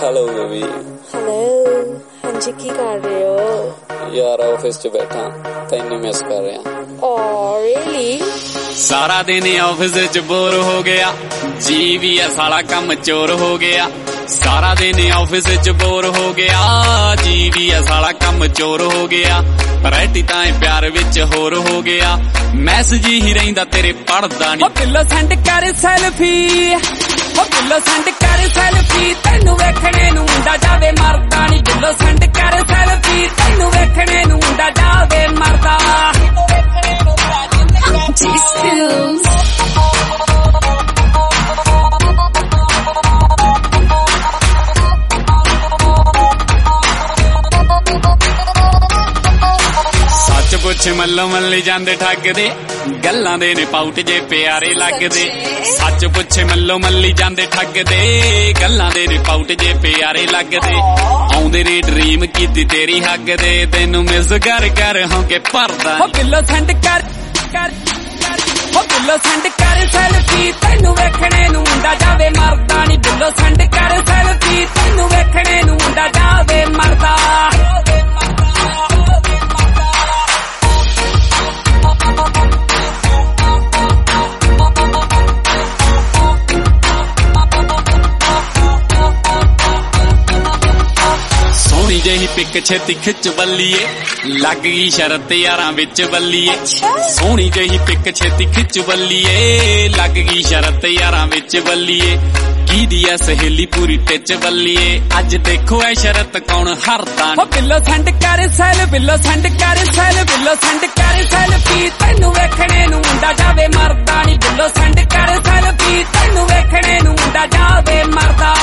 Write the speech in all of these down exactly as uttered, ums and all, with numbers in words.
Hello baby. Hello, हाँ जी की कर रहे हो? यार ऑफिस च बैठा, तैनू मिस कर रहा। Oh really? सारा दिन ऑफिस च बोर हो गया, जी भी है साला कम चोर हो गया। सारा दिन ऑफिस च बोर हो गया, जी भी है साला कम चोर हो गया। वैरायटी ताए प्यार विच होर हो गया, मैसेज ही रहिंदा तेरे पढ़दा नहीं। किलो सेंड कर सेल्फी, ओ किलो सेंड कर सेल्फी, तैनू वेखणे नूं मुंडा जावे मरदा नहीं। किलो सेंड कर सेल्फी, तैनू वेखणे नूं मुंडा जावे मरदा। Skills. सच पुछ मल्लो मल्ली जांदे ठगदे, गल्लां दे ने पाउट जे प्यारे लगदे। सच पुछ मल्लो मल्ली जांदे ठगदे, गल्लां दे ने पाउट जे प्यारे लगदे। आउंदे ने ड्रीम कीती तेरी हग दे, तैनू मिस कर कर होके भरदा। ओ किलो सेंड कर कर ओ किलो सेंड कर सेल्फी, तैनू वेखणे नूं मुंडा जावे मरदा नहीं। किलो सेंड कर सेल्फी, तैनू वेखणे नूं मुंडा जावे मरदा। सोहनी जही पिक छेती खिच बल्लीए, लग गई शरत यारां विच बल्लीए। सोहनी जही पिक छेती खिच बल्लीए, लग गई शरत यारां विच बल्लीए। की दी है सहेली पूरी टिच बल्लीए, अज देखो है शरत कौन हरदा। ओ बिल्लो सेंड कर सेल, बिल्लो सेंड कर सेल, बिल्लो सेंड कर सेल्फी, तैनू वेखणे नूं मुंडा जावे मरदा नहीं। बिल्लो सेंड कर सेल्फी, तैनू वेखणे नूं मुंडा जावे मरदा।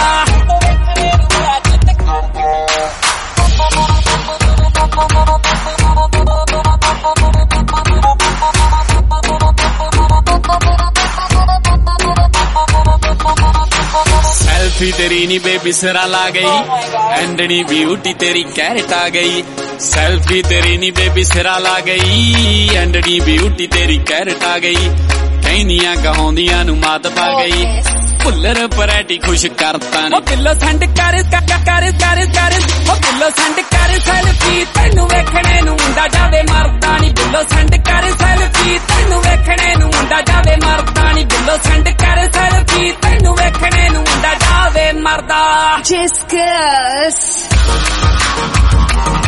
सेल्फी तेरी नी बेबी सिरा ला गई, एंडनी ब्यूटी तेरी कैरेट आ गई। सेल्फी तेरी नी बेबी सिरा ला गई, एंडनी ब्यूटी तेरी कैरेट आ गई। कहनियां कहाउंदियां नू मात पा गई, भुल्लर वैरायटी खुश करता नहीं। किलो सेंड कर कर कर कर कर ओ किलो सेंड कर सेल्फी, तैनू वेखणे नूं मुंडा जावे मरदा नहीं। किलो सेंड कर सेल्फी, तैनू वेखणे नूं मुंडा जावे मरदा नहीं। किलो सेंड कर सेल्फी, तैनू वेखणे नूं मुंडा जावे मरदा। Discuss.